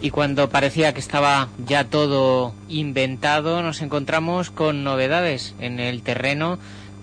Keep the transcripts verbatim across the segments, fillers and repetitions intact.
Y cuando parecía que estaba ya todo inventado, nos encontramos con novedades en el terreno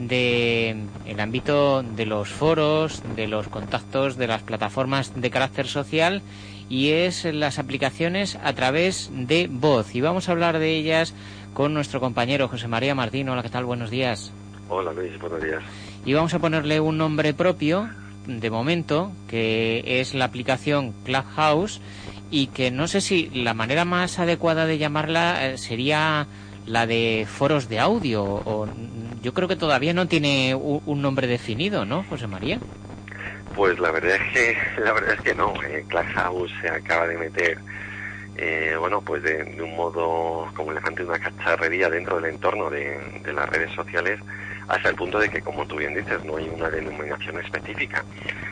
de el ámbito de los foros, de los contactos, de las plataformas de carácter social, y es las aplicaciones a través de voz. Y vamos a hablar de ellas con nuestro compañero José María Martín. Hola, ¿qué tal? Buenos días. Hola Luis, buenos días. Y vamos a ponerle un nombre propio, de momento, que es la aplicación Clubhouse, y que no sé si la manera más adecuada de llamarla eh, sería la de foros de audio, o yo creo que todavía no tiene un, un nombre definido, ¿no, José María? Pues la verdad es que la verdad es que no. Eh, Clubhouse se acaba de meter, eh, bueno, pues de, de un modo como elefante en una cacharrería dentro del entorno de, de las redes sociales, hasta el punto de que, como tú bien dices, no hay una denominación específica.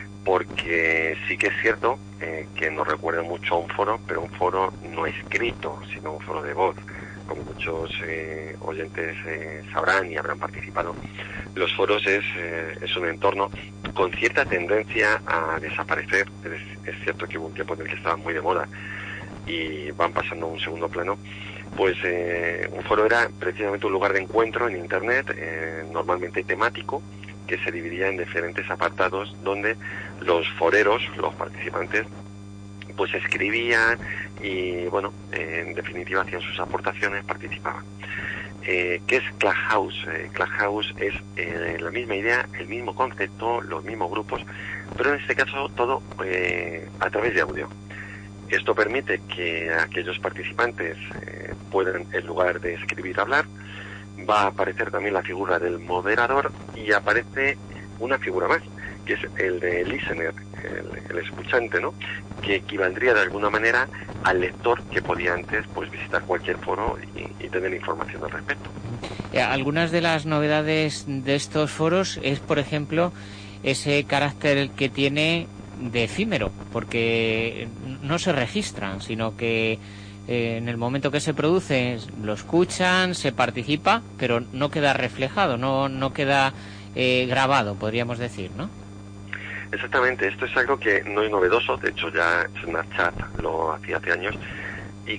Porque sí que es cierto eh, que nos recuerda mucho a un foro, pero un foro no escrito, sino un foro de voz. Como muchos eh, oyentes eh, sabrán y habrán participado, los foros es, eh, es un entorno con cierta tendencia a desaparecer. Es, es cierto que hubo un tiempo en el que estaban muy de moda y van pasando a un segundo plano. Pues eh, un foro era precisamente un lugar de encuentro en Internet, eh, normalmente temático, que se dividía en diferentes apartados donde los foreros, los participantes, pues escribían y, bueno, eh, en definitiva hacían sus aportaciones, participaban. Eh, ¿Qué es Clubhouse? Eh, Clubhouse es eh, la misma idea, el mismo concepto, los mismos grupos, pero en este caso todo eh, a través de audio. Esto permite que aquellos participantes eh, puedan, en lugar de escribir, hablar. Va a aparecer también la figura del moderador y aparece una figura más, que es el de listener, el, el escuchante, ¿no? Que equivaldría de alguna manera al lector que podía antes pues visitar cualquier foro y, y tener información al respecto. Algunas de las novedades de estos foros es, por ejemplo, ese carácter que tiene de efímero, porque no se registran, sino que eh, en el momento que se produce lo escuchan, se participa, pero no queda reflejado, no no queda eh, grabado, podríamos decir, ¿no? Exactamente, esto es algo que no es novedoso, de hecho ya Snapchat lo hacía hace años y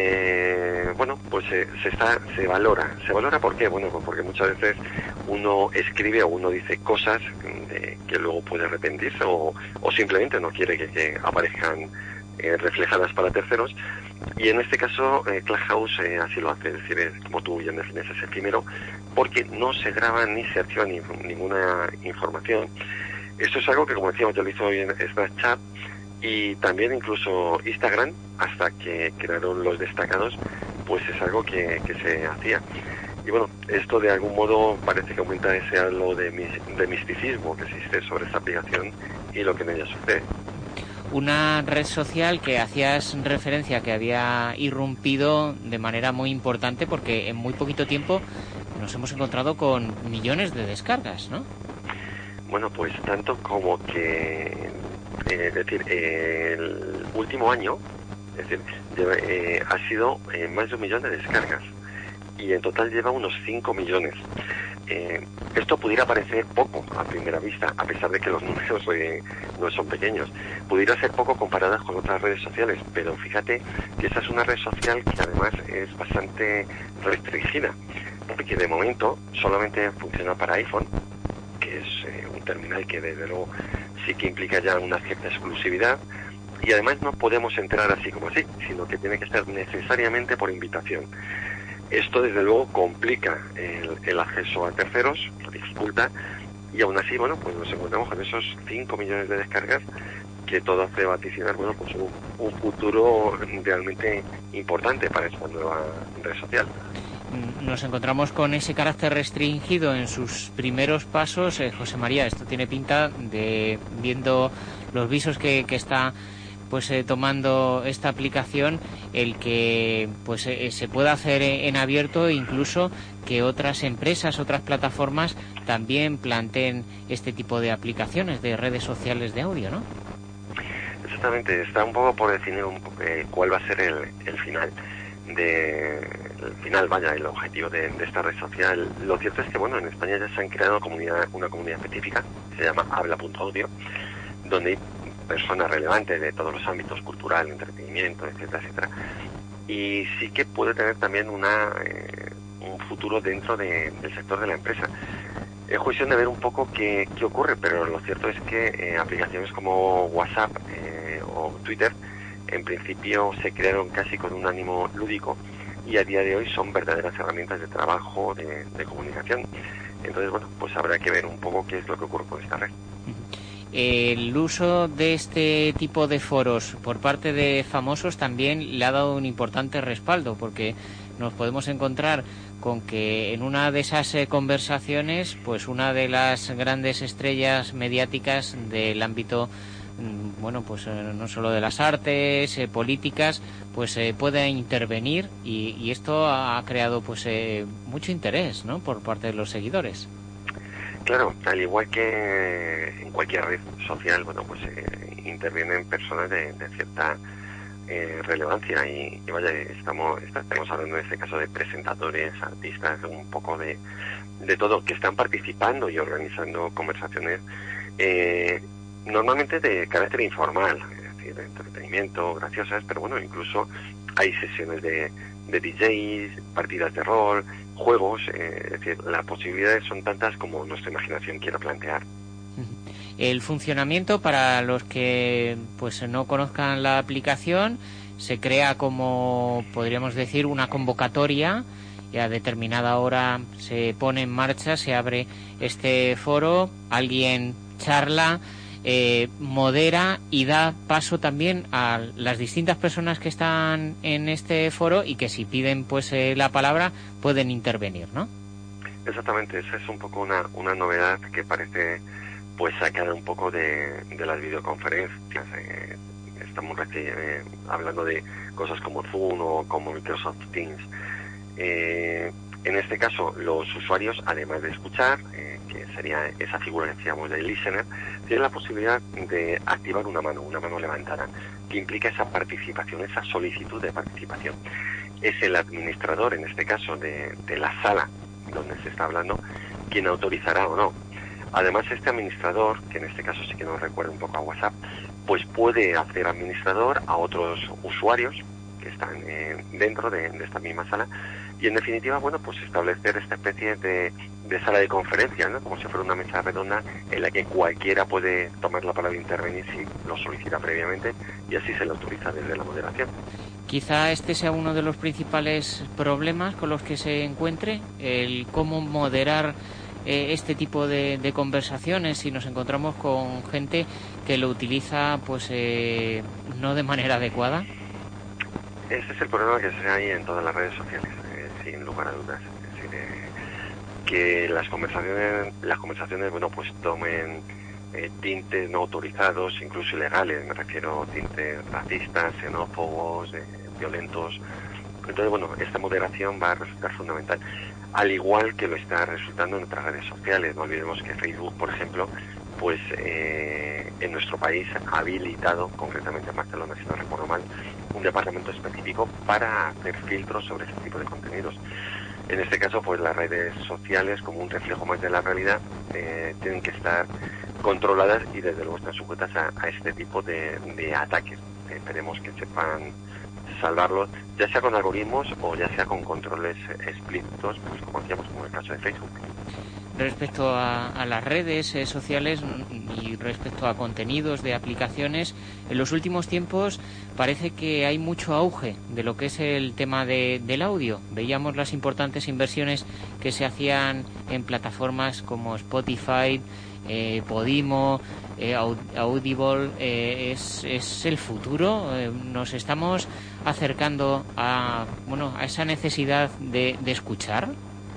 que, bueno, pues se, se está se valora. ¿Se valora por qué? Bueno, pues porque muchas veces uno escribe o uno dice cosas eh, que luego puede arrepentirse o, o simplemente no quiere que, que aparezcan eh, reflejadas para terceros. Y en este caso, eh, Clubhouse eh, así lo hace, es decir, es, como tú bien defines, es efímero, porque no se graba ni se archiva ni, ninguna información. Esto es algo que, como decíamos, ya lo hizo hoy en Snapchat y también incluso Instagram, hasta que crearon los destacados, pues es algo que, que se hacía. Y bueno, esto de algún modo parece que aumenta ese halo de, de misticismo que existe sobre esta aplicación y lo que en ella sucede. Una red social que hacías referencia que había irrumpido de manera muy importante, porque en muy poquito tiempo nos hemos encontrado con millones de descargas, ¿no? Bueno, pues tanto como que, eh, es decir, eh, el último año, es decir, lleva, eh, ha sido eh, más de un millón de descargas y en total lleva unos cinco millones. Eh, esto pudiera parecer poco a primera vista, a pesar de que los números eh, no son pequeños. Pudiera ser poco comparadas con otras redes sociales, pero fíjate que esta es una red social que además es bastante restringida, porque de momento solamente funciona para iPhone, que es eh, un terminal que desde luego sí que implica ya una cierta exclusividad, y además no podemos entrar así como así, sino que tiene que ser necesariamente por invitación. Esto desde luego complica el, el acceso a terceros, lo dificulta, y aún así, bueno, pues nos encontramos con esos cinco millones de descargas, que todo hace vaticinar, bueno, pues un, un futuro realmente importante para esta nueva red social. Nos encontramos con ese carácter restringido en sus primeros pasos. eh, José María, esto tiene pinta de, viendo los visos que, que está pues eh, tomando esta aplicación, el que pues eh, se pueda hacer en abierto, e incluso que otras empresas, otras plataformas también planteen este tipo de aplicaciones de redes sociales de audio, ¿no? Exactamente, está un poco por definir un, eh, cuál va a ser el, el final de el final, vaya, el objetivo de, de esta red social. Lo cierto es que, bueno, en España ya se han creado comunidad, una comunidad específica, se llama habla punto audio, donde hay personas relevantes de todos los ámbitos, cultural, entretenimiento, etcétera, etcétera. Y sí que puede tener también una eh, un futuro dentro de, del sector de la empresa. Es cuestión de ver un poco qué, qué ocurre, pero lo cierto es que eh, aplicaciones como WhatsApp eh, o Twitter en principio se crearon casi con un ánimo lúdico y a día de hoy son verdaderas herramientas de trabajo, de, de comunicación. Entonces, bueno, pues habrá que ver un poco qué es lo que ocurre con esta red. El uso de este tipo de foros por parte de famosos también le ha dado un importante respaldo, porque nos podemos encontrar con que en una de esas eh, conversaciones, pues una de las grandes estrellas mediáticas del ámbito, mm, bueno, pues eh, no solo de las artes, eh, políticas, pues eh, puede intervenir y, y esto ha creado pues eh, mucho interés, ¿no?, por parte de los seguidores. Claro, al igual que en cualquier red social, bueno, pues eh, intervienen personas de, de cierta eh, relevancia y, y vaya, estamos estamos hablando en este caso de presentadores, artistas, un poco de, de todo, que están participando y organizando conversaciones eh, normalmente de carácter informal, es decir, de entretenimiento, graciosas, pero bueno, incluso hay sesiones de, de D Js, partidas de rol, juegos, eh, es decir, las posibilidades son tantas como nuestra imaginación quiera plantear. El funcionamiento, para los que pues no conozcan la aplicación, se crea como, podríamos decir, una convocatoria y a determinada hora se pone en marcha, se abre este foro, alguien charla, eh, modera y da paso también a las distintas personas que están en este foro y que si piden pues eh, la palabra pueden intervenir, ¿no? Exactamente, esa es un poco una, una novedad que parece pues sacada un poco de, de las videoconferencias. Eh, estamos eh, hablando de cosas como Zoom o como Microsoft Teams. Eh, en este caso, los usuarios, además de escuchar, eh, que sería esa figura que decíamos de listener, tienen la posibilidad de activar una mano, una mano levantada, que implica esa participación, esa solicitud de participación. Es el administrador, en este caso, de, de la sala donde se está hablando, quien autorizará o no. Además, este administrador, que en este caso sí que nos recuerda un poco a WhatsApp, pues puede hacer administrador a otros usuarios que están eh, dentro de, de esta misma sala y, en definitiva, bueno, pues establecer esta especie de, de sala de conferencias, ¿no?, como si fuera una mesa redonda en la que cualquiera puede tomar la palabra e intervenir si lo solicita previamente y así se le autoriza desde la moderación. Quizá este sea uno de los principales problemas con los que se encuentre, el cómo moderar eh, este tipo de, de conversaciones si nos encontramos con gente que lo utiliza pues eh, no de manera adecuada. Ese es el problema que se hay en todas las redes sociales, eh, sin lugar a dudas. Es decir, eh, que las conversaciones, las conversaciones, bueno, pues tomen eh, tintes no autorizados, incluso ilegales, me refiero a tintes racistas, xenófobos, eh, violentos. Entonces, bueno, esta moderación va a resultar fundamental, al igual que lo está resultando en otras redes sociales. No olvidemos que Facebook, por ejemplo, pues eh, en nuestro país ha habilitado, concretamente en Barcelona, si no recuerdo mal, un departamento específico para hacer filtros sobre este tipo de contenidos. En este caso, pues las redes sociales, como un reflejo más de la realidad, eh, tienen que estar controladas y desde luego están sujetas a, a este tipo de, de ataques. Eh, esperemos que sepan salvarlos, ya sea con algoritmos o ya sea con controles explícitos, pues como decíamos, como en el caso de Facebook. Respecto a, a las redes eh, sociales y respecto a contenidos de aplicaciones, en los últimos tiempos parece que hay mucho auge de lo que es el tema de, del audio. Veíamos las importantes inversiones que se hacían en plataformas como Spotify, eh, Podimo, eh, Audible. Eh, es, es el futuro. Eh, nos estamos acercando a, bueno, a esa necesidad de, de escuchar.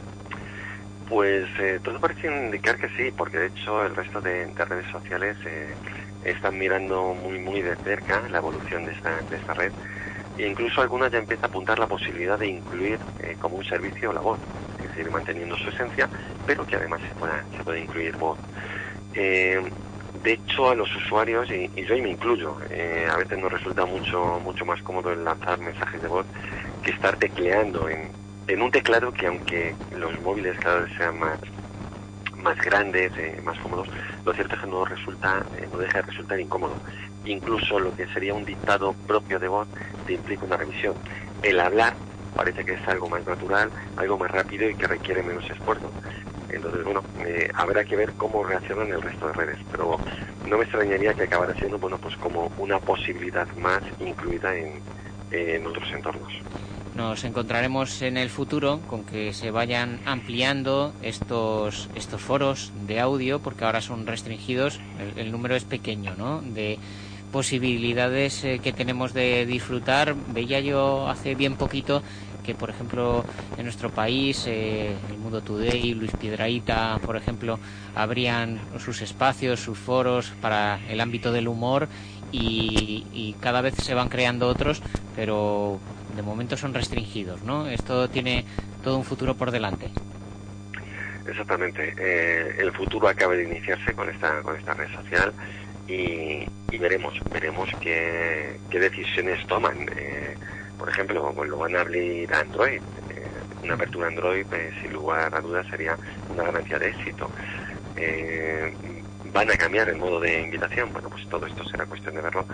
Pues eh, todo parece indicar que sí, porque de hecho el resto de, de redes sociales eh, están mirando muy muy de cerca la evolución de esta, de esta red e incluso algunas ya empiezan a apuntar la posibilidad de incluir eh, como un servicio la voz, es decir, manteniendo su esencia, pero que además se pueda, se puede incluir voz. Eh, de hecho, a los usuarios, y, y yo ahí me incluyo, eh, a veces nos resulta mucho mucho más cómodo el lanzar mensajes de voz que estar tecleando en en un teclado que, aunque los móviles cada vez sean más, más grandes, eh, más cómodos, lo cierto es que no resulta, eh, no deja de resultar incómodo. Incluso lo que sería un dictado propio de voz te implica una revisión. El hablar parece que es algo más natural, algo más rápido y que requiere menos esfuerzo. Entonces, bueno, eh, habrá que ver cómo reaccionan el resto de redes, pero no me extrañaría que acabara siendo, bueno, pues como una posibilidad más incluida en, en otros entornos. Nos encontraremos en el futuro con que se vayan ampliando estos estos foros de audio, porque ahora son restringidos, el, el número es pequeño, ¿no?, de posibilidades eh, que tenemos de disfrutar. Veía yo hace bien poquito que, por ejemplo, en nuestro país, eh, el Mundo Today, Luis Piedrahita, por ejemplo, abrían sus espacios, sus foros para el ámbito del humor, y, y cada vez se van creando otros, pero de momento son restringidos, ¿no? Esto tiene todo un futuro por delante. Exactamente. Eh, el futuro acaba de iniciarse con esta con esta red social y, y veremos veremos qué, qué decisiones toman. Eh, por ejemplo, pues lo van a abrir a Android. Eh, una apertura Android, pues, sin lugar a dudas, sería una garantía de éxito. Eh, van a cambiar el modo de invitación. Bueno, pues todo esto será cuestión de verlo.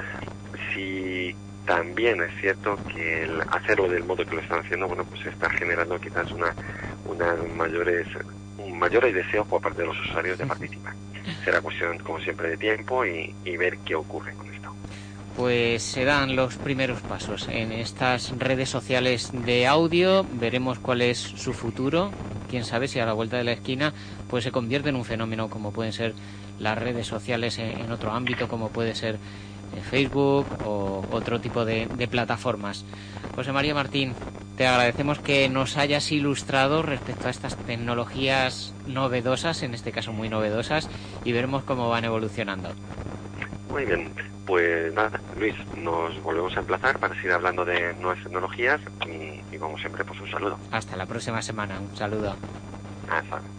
Si también es cierto que el hacerlo del modo que lo están haciendo, bueno, pues está generando quizás una unas mayores un mayores deseos por parte de los usuarios de participar. Será cuestión, como siempre, de tiempo y, y ver qué ocurre con esto. Pues se dan los primeros pasos en estas redes sociales de audio. Veremos cuál es su futuro. Quién sabe si a la vuelta de la esquina pues se convierte en un fenómeno como pueden ser las redes sociales en, en otro ámbito, como puede ser Facebook o otro tipo de, de plataformas. José María Martín, te agradecemos que nos hayas ilustrado respecto a estas tecnologías novedosas, en este caso muy novedosas, y veremos cómo van evolucionando. Muy bien, pues nada, Luis, nos volvemos a emplazar para seguir hablando de nuevas tecnologías y, y como siempre, pues un saludo. Hasta la próxima semana, un saludo. Hasta.